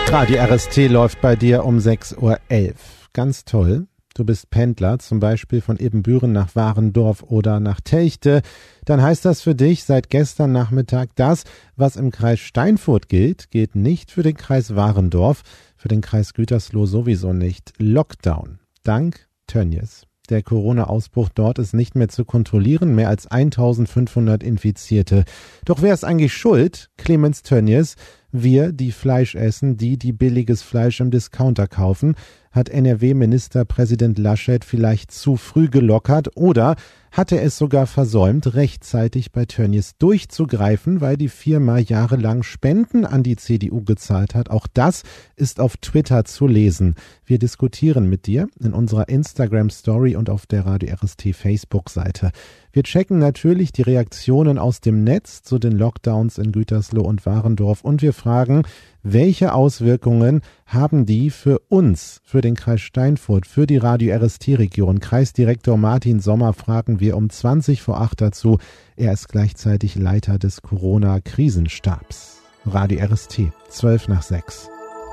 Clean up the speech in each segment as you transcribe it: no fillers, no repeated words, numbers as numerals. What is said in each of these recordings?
Radio RST läuft bei dir um 6.11 Uhr. Ganz toll. Du bist Pendler, zum Beispiel von Ebenbüren nach Warendorf oder nach Telchte. Dann heißt das für dich seit gestern Nachmittag, das, was im Kreis Steinfurt gilt, gilt nicht für den Kreis Warendorf, für den Kreis Gütersloh sowieso nicht. Lockdown. Dank Tönnies. Der Corona-Ausbruch dort ist nicht mehr zu kontrollieren, mehr als 1500 Infizierte. Doch wer ist eigentlich schuld? Clemens Tönnies. Wir, die Fleisch essen, die billiges Fleisch im Discounter kaufen, hat NRW-Ministerpräsident Laschet vielleicht zu früh gelockert oder hat er es sogar versäumt, rechtzeitig bei Tönnies durchzugreifen, weil die Firma jahrelang Spenden an die CDU gezahlt hat. Auch das ist auf Twitter zu lesen. Wir diskutieren mit dir in unserer Instagram-Story und auf der Radio RST Facebook-Seite. Wir checken natürlich die Reaktionen aus dem Netz zu den Lockdowns in Gütersloh und Warendorf und wir fragen, welche Auswirkungen haben die für uns, für den Kreis Steinfurt, für die Radio RST-Region? Kreisdirektor Martin Sommer fragen wir um 7:20 dazu. Er ist gleichzeitig Leiter des Corona-Krisenstabs. Radio RST, 6:12.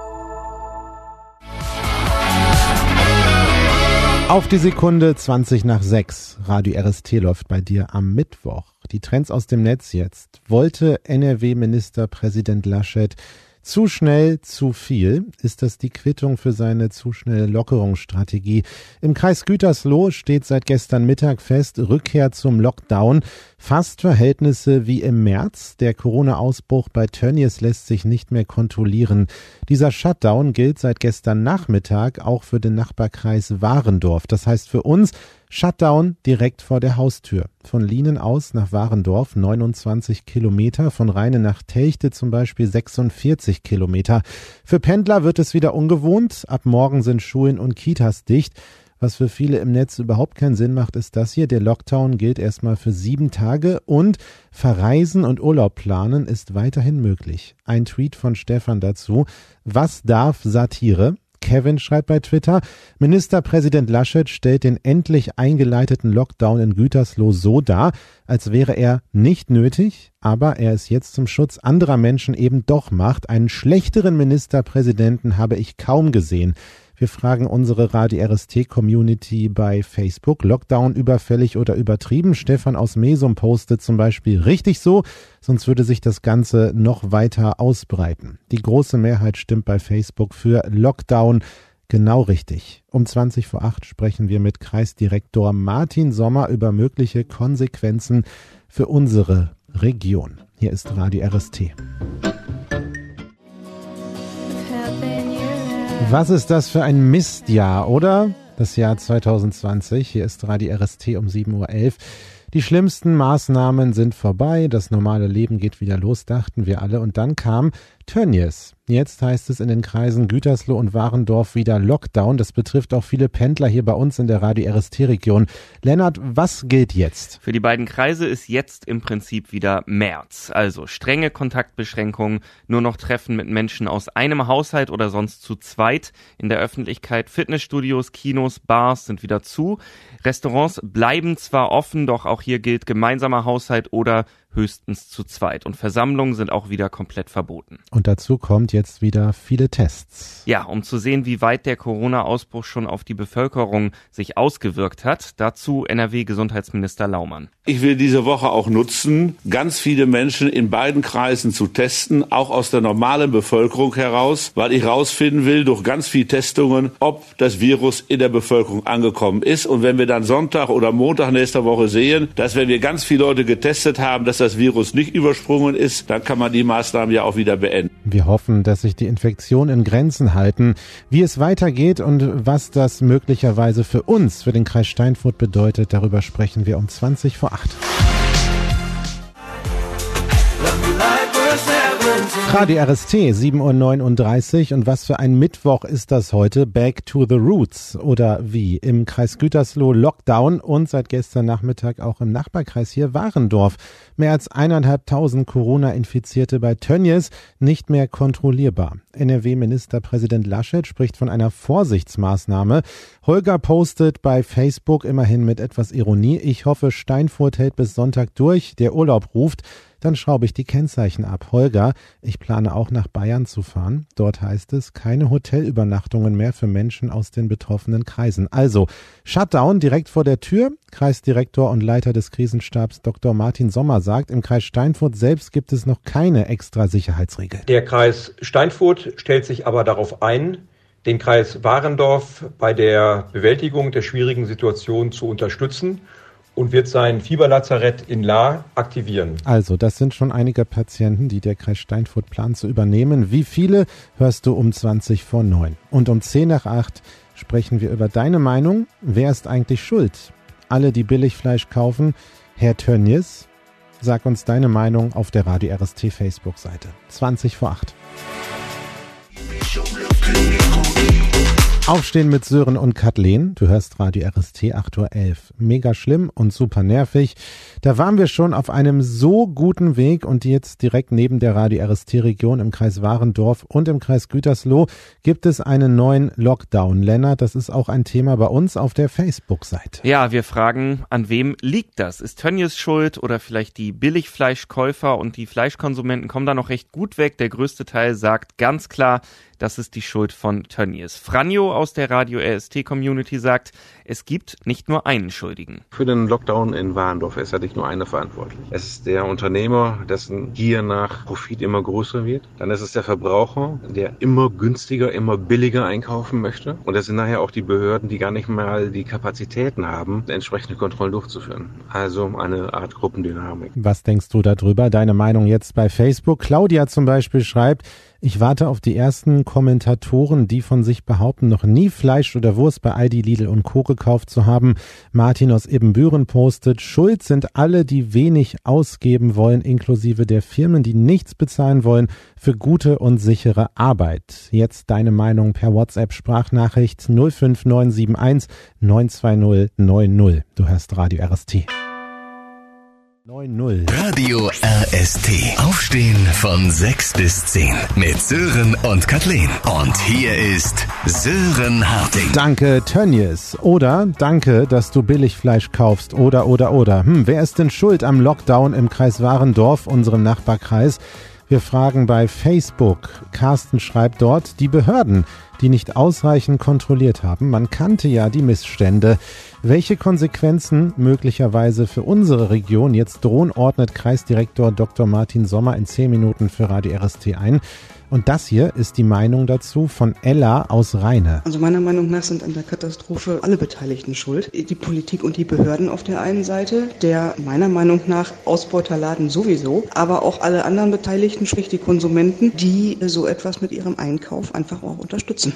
Auf die Sekunde 6:20. Radio RST läuft bei dir am Mittwoch. Die Trends aus dem Netz jetzt. Wollte NRW-Ministerpräsident Laschet zu schnell, zu viel? Ist das die Quittung für seine zu schnelle Lockerungsstrategie? Im Kreis Gütersloh steht seit gestern Mittag fest, Rückkehr zum Lockdown. Fast Verhältnisse wie im März. Der Corona-Ausbruch bei Tönnies lässt sich nicht mehr kontrollieren. Dieser Shutdown gilt seit gestern Nachmittag auch für den Nachbarkreis Warendorf. Das heißt für uns, Shutdown direkt vor der Haustür. Von Lienen aus nach Warendorf 29 Kilometer, von Rheine nach Telchte zum Beispiel 46 Kilometer. Für Pendler wird es wieder ungewohnt. Ab morgen sind Schulen und Kitas dicht. Was für viele im Netz überhaupt keinen Sinn macht, ist das hier. Der Lockdown gilt erstmal für 7 Tage und Verreisen und Urlaub planen ist weiterhin möglich. Ein Tweet von Stefan dazu. Was darf Satire? Kevin schreibt bei Twitter, Ministerpräsident Laschet stellt den endlich eingeleiteten Lockdown in Gütersloh so dar, als wäre er nicht nötig, aber er es jetzt zum Schutz anderer Menschen eben doch macht. Einen schlechteren Ministerpräsidenten habe ich kaum gesehen. Wir fragen unsere Radio RST-Community bei Facebook, Lockdown überfällig oder übertrieben? Stefan aus Mesum postet zum Beispiel richtig so, sonst würde sich das Ganze noch weiter ausbreiten. Die große Mehrheit stimmt bei Facebook für Lockdown genau richtig. Um 7:20 sprechen wir mit Kreisdirektor Martin Sommer über mögliche Konsequenzen für unsere Region. Hier ist Radio RST. Was ist das für ein Mistjahr, oder? Das Jahr 2020. Hier ist Radio RST um 7:11 Uhr. Die schlimmsten Maßnahmen sind vorbei. Das normale Leben geht wieder los, dachten wir alle. Und dann kam Tönnies. Jetzt heißt es in den Kreisen Gütersloh und Warendorf wieder Lockdown. Das betrifft auch viele Pendler hier bei uns in der Radio RST-Region. Lennart, was gilt jetzt? Für die beiden Kreise ist jetzt im Prinzip wieder März. Also strenge Kontaktbeschränkungen, nur noch Treffen mit Menschen aus einem Haushalt oder sonst zu zweit. In der Öffentlichkeit Fitnessstudios, Kinos, Bars sind wieder zu. Restaurants bleiben zwar offen, doch auch hier gilt gemeinsamer Haushalt oder höchstens zu zweit. Und Versammlungen sind auch wieder komplett verboten. Und dazu kommt jetzt wieder viele Tests. Ja, um zu sehen, wie weit der Corona-Ausbruch schon auf die Bevölkerung sich ausgewirkt hat. Dazu NRW-Gesundheitsminister Laumann. Ich will diese Woche auch nutzen, ganz viele Menschen in beiden Kreisen zu testen, auch aus der normalen Bevölkerung heraus, weil ich rausfinden will, durch ganz viele Testungen, ob das Virus in der Bevölkerung angekommen ist. Und wenn wir dann Sonntag oder Montag nächster Woche sehen, dass wenn wir ganz viele Leute getestet haben, dass das Virus nicht übersprungen ist, dann kann man die Maßnahmen ja auch wieder beenden. Wir hoffen, dass sich die Infektionen in Grenzen halten. Wie es weitergeht und was das möglicherweise für uns, für den Kreis Steinfurt bedeutet, darüber sprechen wir um 7:20. Radio RST, 7:39 Uhr. Und was für ein Mittwoch ist das heute? Back to the Roots. Oder wie? Im Kreis Gütersloh Lockdown und seit gestern Nachmittag auch im Nachbarkreis hier Warendorf. Mehr als 1.500 Corona-Infizierte bei Tönnies, nicht mehr kontrollierbar. NRW-Ministerpräsident Laschet spricht von einer Vorsichtsmaßnahme. Holger postet bei Facebook immerhin mit etwas Ironie: Ich hoffe, Steinfurt hält bis Sonntag durch. Der Urlaub ruft. dann schraube ich die Kennzeichen ab. Holger, ich plane auch nach Bayern zu fahren. Dort heißt es, keine Hotelübernachtungen mehr für Menschen aus den betroffenen Kreisen. Also, Shutdown direkt vor der Tür. Kreisdirektor und Leiter des Krisenstabs Dr. Martin Sommer sagt, im Kreis Steinfurt selbst gibt es noch keine extra Sicherheitsregel. Der Kreis Steinfurt stellt sich aber darauf ein, den Kreis Warendorf bei der Bewältigung der schwierigen Situation zu unterstützen und wird sein Fieberlazarett in Lahr aktivieren. Also, das sind schon einige Patienten, die der Kreis Steinfurt plant zu übernehmen. Wie viele, hörst du um 20:09. Und um 7:10 sprechen wir über deine Meinung. Wer ist eigentlich schuld? Alle, die Billigfleisch kaufen. Herr Tönnies, sag uns deine Meinung auf der Radio RST Facebook-Seite. 7:20. Aufstehen mit Sören und Kathleen. Du hörst Radio RST 8:11 Uhr. Mega schlimm und super nervig. Da waren wir schon auf einem so guten Weg und jetzt direkt neben der Radio RST-Region im Kreis Warendorf und im Kreis Gütersloh gibt es einen neuen Lockdown. Lennart, das ist auch ein Thema bei uns auf der Facebook-Seite. Ja, wir fragen, an wem liegt das? Ist Tönnies schuld oder vielleicht die Billigfleischkäufer und die Fleischkonsumenten kommen da noch recht gut weg? Der größte Teil sagt ganz klar, das ist die Schuld von Tönnies. Franjo aus der Radio RST-Community sagt, es gibt nicht nur einen Schuldigen. Für den Lockdown in Warendorf ist ja nicht nur einer verantwortlich. Es ist der Unternehmer, dessen Gier nach Profit immer größer wird. Dann ist es der Verbraucher, der immer günstiger, immer billiger einkaufen möchte. Und es sind nachher auch die Behörden, die gar nicht mal die Kapazitäten haben, entsprechende Kontrollen durchzuführen. Also eine Art Gruppendynamik. Was denkst du darüber? Deine Meinung jetzt bei Facebook. Claudia zum Beispiel schreibt, ich warte auf die ersten Kommentatoren, die von sich behaupten, noch nie Fleisch oder Wurst bei Aldi, Lidl und Co. gekauft zu haben. Martin aus Ibbenbüren postet, schuld sind alle, die wenig ausgeben wollen, inklusive der Firmen, die nichts bezahlen wollen für gute und sichere Arbeit. Jetzt deine Meinung per WhatsApp-Sprachnachricht 05971 920 90. Du hörst Radio RST. 9-0. Radio RST. Aufstehen von 6 bis 10 mit Sören und Kathleen. Und hier ist Sören Harting. Danke, Tönnies. Oder danke, dass du Billigfleisch kaufst. Oder. Wer ist denn schuld am Lockdown im Kreis Warendorf, unserem Nachbarkreis? Wir fragen bei Facebook. Carsten schreibt dort, die Behörden, die nicht ausreichend kontrolliert haben. Man kannte ja die Missstände. Welche Konsequenzen möglicherweise für unsere Region jetzt drohen, ordnet Kreisdirektor Dr. Martin Sommer in 10 Minuten für Radio RST ein. Und das hier ist die Meinung dazu von Ella aus Rheine. Also meiner Meinung nach sind an der Katastrophe alle Beteiligten schuld. Die Politik und die Behörden auf der einen Seite, der meiner Meinung nach Ausbeuterladen sowieso, aber auch alle anderen Beteiligten, sprich die Konsumenten, die so etwas mit ihrem Einkauf einfach auch unterstützen.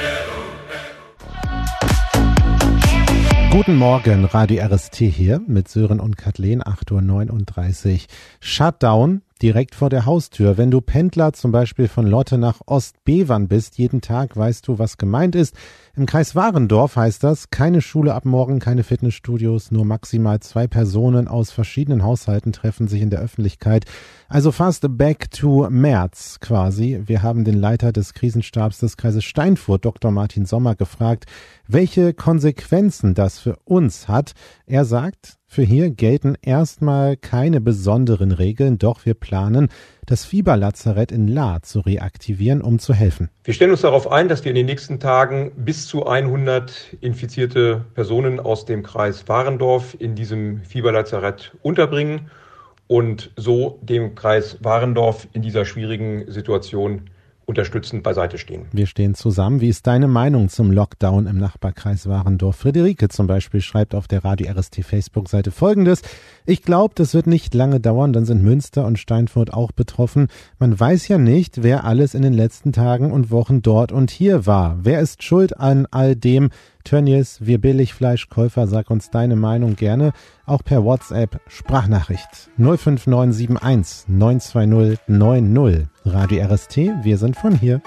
Guten Morgen, Radio RST hier mit Sören und Kathleen, 8:39 Uhr. Shutdown direkt vor der Haustür. Wenn du Pendler zum Beispiel von Lotte nach Ostbevern bist, jeden Tag weißt du, was gemeint ist. Im Kreis Warendorf heißt das, keine Schule ab morgen, keine Fitnessstudios, nur maximal 2 Personen aus verschiedenen Haushalten treffen sich in der Öffentlichkeit. Also fast back to März quasi. Wir haben den Leiter des Krisenstabs des Kreises Steinfurt, Dr. Martin Sommer, gefragt, welche Konsequenzen das für uns hat. Er sagt, für hier gelten erstmal keine besonderen Regeln, doch wir planen, das Fieberlazarett in Lahr zu reaktivieren, um zu helfen. Wir stellen uns darauf ein, dass wir in den nächsten Tagen bis zu 100 infizierte Personen aus dem Kreis Warendorf in diesem Fieberlazarett unterbringen und so dem Kreis Warendorf in dieser schwierigen Situation unterstützend beiseite stehen. Wir stehen zusammen. Wie ist deine Meinung zum Lockdown im Nachbarkreis Warendorf? Friederike zum Beispiel schreibt auf der Radio RST Facebook-Seite Folgendes. Ich glaube, das wird nicht lange dauern, dann sind Münster und Steinfurt auch betroffen. Man weiß ja nicht, wer alles in den letzten Tagen und Wochen dort und hier war. Wer ist schuld an all dem? Tönnies, wir Billigfleischkäufer, sag uns deine Meinung gerne, auch per WhatsApp Sprachnachricht 05971 920 90. Radio RST, wir sind von hier.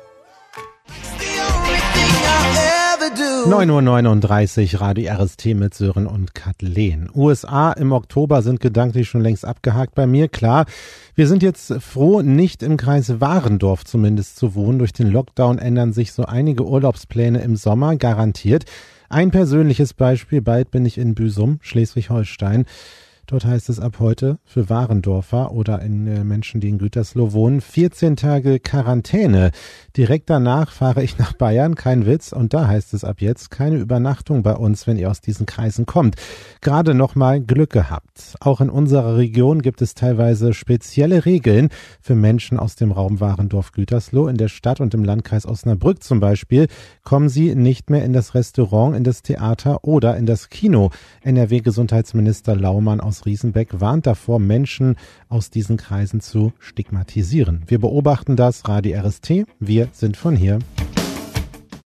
9:39 Uhr, Radio RST mit Sören und Kathleen. USA im Oktober sind gedanklich schon längst abgehakt bei mir, klar. Wir sind jetzt froh, nicht im Kreis Warendorf zumindest zu wohnen. Durch den Lockdown ändern sich so einige Urlaubspläne im Sommer, garantiert. Ein persönliches Beispiel, bald bin ich in Büsum, Schleswig-Holstein. Dort heißt es ab heute für Warendorfer oder in Menschen, die in Gütersloh wohnen, 14 Tage Quarantäne. Direkt danach fahre ich nach Bayern, kein Witz, und da heißt es ab jetzt keine Übernachtung bei uns, wenn ihr aus diesen Kreisen kommt. Gerade noch mal Glück gehabt. Auch in unserer Region gibt es teilweise spezielle Regeln für Menschen aus dem Raum Warendorf-Gütersloh. In der Stadt und im Landkreis Osnabrück zum Beispiel kommen sie nicht mehr in das Restaurant, in das Theater oder in das Kino. NRW-Gesundheitsminister Laumann aus Riesenbeck warnt davor, Menschen aus diesen Kreisen zu stigmatisieren. Wir beobachten das, Radio RST, wir sind von hier.